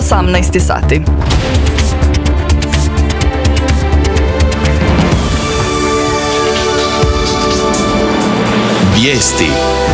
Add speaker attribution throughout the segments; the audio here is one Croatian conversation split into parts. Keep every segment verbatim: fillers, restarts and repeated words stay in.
Speaker 1: osamnaest sati.
Speaker 2: Vijesti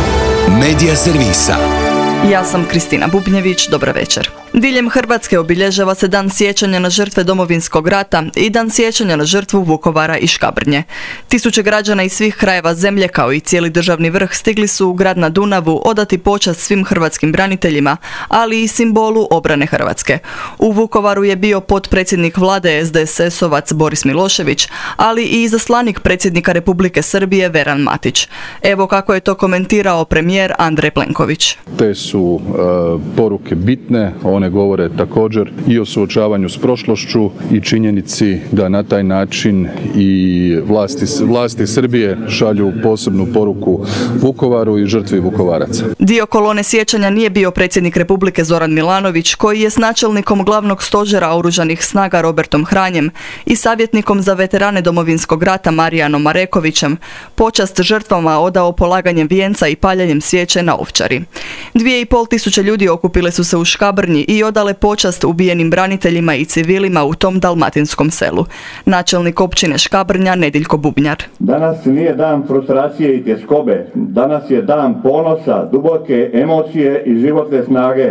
Speaker 2: Medija servisa.
Speaker 1: Ja sam Kristina Bubnjević, dobra večer. Diljem Hrvatske obilježava se Dan sjećanja na žrtve Domovinskog rata i Dan sjećanja na žrtvu Vukovara i Škabrnje. Tisuće građana iz svih krajeva zemlje kao i cijeli državni vrh stigli su u grad na Dunavu odati počast svim hrvatskim braniteljima, ali i simbolu obrane Hrvatske. U Vukovaru je bio potpredsjednik vlade es de es esovac Boris Milošević, ali i izaslanik predsjednika Republike Srbije Veran Matić. Evo kako je to komentirao premijer Andrej Plenković.
Speaker 3: Te su e, poruke bitne, one govore također i o suočavanju s prošlošću i činjenici da na taj način i vlasti, vlasti Srbije šalju posebnu poruku Vukovaru i žrtvi Vukovaraca.
Speaker 1: Dio kolone sjećanja nije bio predsjednik Republike Zoran Milanović, koji je s načelnikom glavnog stožera oružanih snaga Robertom Hranjem i savjetnikom za veterane Domovinskog rata Marijanom Marekovićem počast žrtvama odao polaganjem vijenca i paljenjem svijeće na Ovčari. Dvije i pol tisuće ljudi okupile su se u Škabrnji i odale počast ubijenim braniteljima i civilima u tom dalmatinskom selu. Načelnik općine Škabrnja Nediljko Bubnjar.
Speaker 4: Danas nije dan frustracije i tjeskobe. Danas je dan ponosa, duboke emocije i životne snage.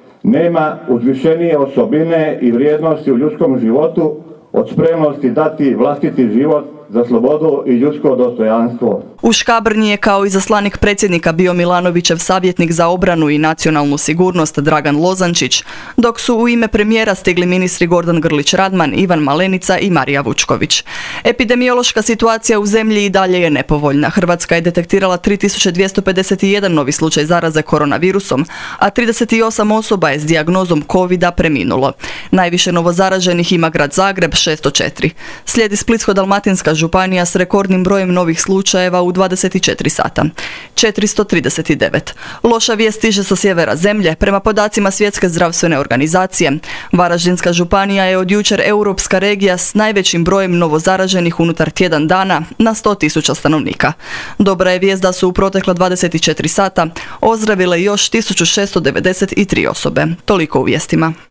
Speaker 4: Nema uzvišenije osobine i vrijednosti u ljudskom životu od spremnosti dati vlastiti život za slobodu i ljudsko dostojanstvo.
Speaker 1: U Škabrnji je kao izaslanik predsjednika bio Milanovićev savjetnik za obranu i nacionalnu sigurnost Dragan Lozančić, dok su u ime premijera stigli ministri Gordan Grlić Radman, Ivan Malenica i Marija Vučković. Epidemiološka situacija u zemlji i dalje je nepovoljna. Hrvatska je detektirala tri tisuće dvjesto pedeset jedan novi slučaj zaraze koronavirusom, a trideset osam osoba je s dijagnozom covida preminulo. Najviše novozaraženih ima grad Zagreb, šesto četiri. Slijedi Splitsko-dalmatinska županija s rekordnim brojem novih slučajeva u dvadeset četiri sata. četiristo trideset devet. Loša vijest stiže sa sjevera zemlje. Prema podacima Svjetske zdravstvene organizacije, Varaždinska županija je od jučer europska regija s najvećim brojem novozaraženih unutar tjedan dana na sto tisuća stanovnika. Dobra je vijest da su u protekla dvadeset četiri sata ozdravile još tisuću šesto devedeset tri osobe. Toliko u vijestima.